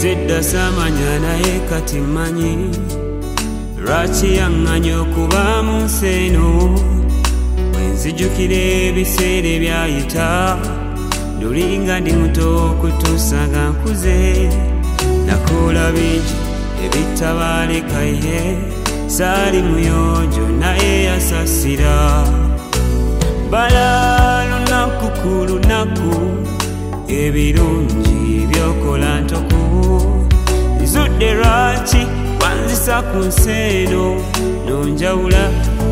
zedda samanya naye kati manyi lwaki yaŋŋanya okuba mu nsi eno bwenzijukira ebiseera ebyayita lulinga ndi muto okutuusa nga nkuze nakola bingi ebitabalekaye saali muyonjo naye yasasira bala lunaku ku lunaku ebirungi byokola ntoku nzudde lwaki wanzisa ku nsi eno nonjawula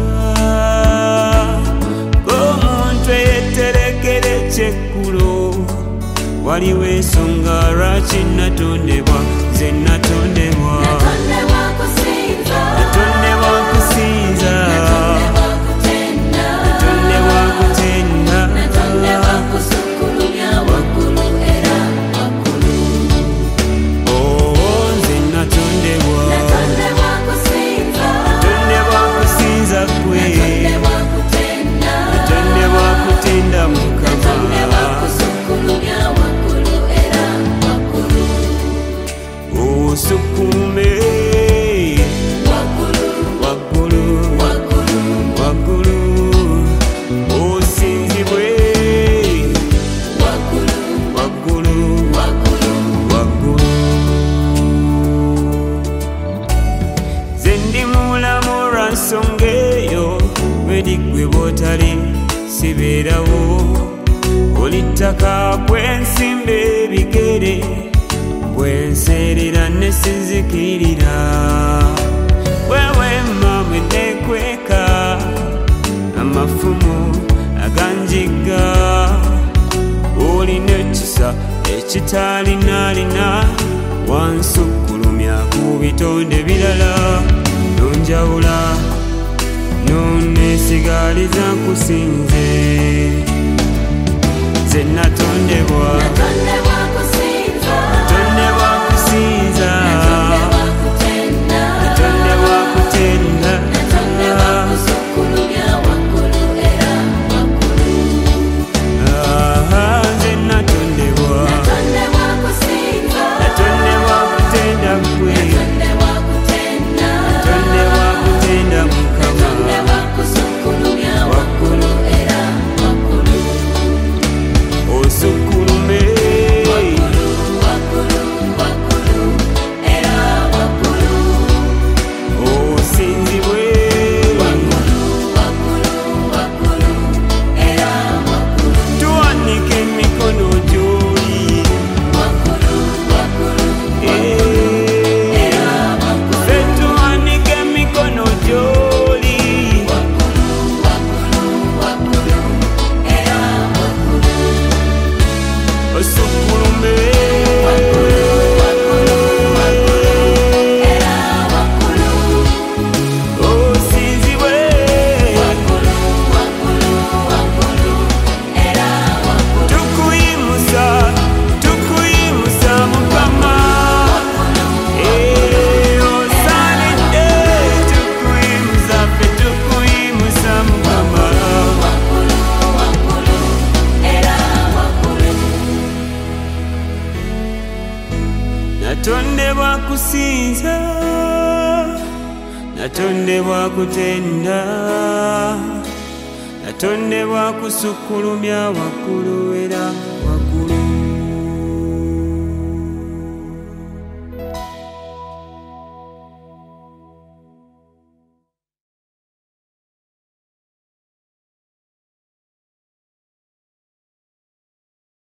ng'omuntu eyeterekera ekyekkulo waliwo ensonga lwaki natondebwa nze natondebwa kusinza Sukume waggulu osinzibwe waggulu ze ndi mulamu lwa nsonga eyo bwediggwe bwotali sibeerawo olittaka kwensimba ebigere bwenserera nesinzikirira wewe mamwe nekweka amafumu aganjiga olina ekisa ekitalinalina wansukkulumya ku bitonde birala nonjawula nonesigaliza nkusinze ze natondebwa natondebwa kusinza natondebwa kutenda natondebwa kusukkulumya waggulu era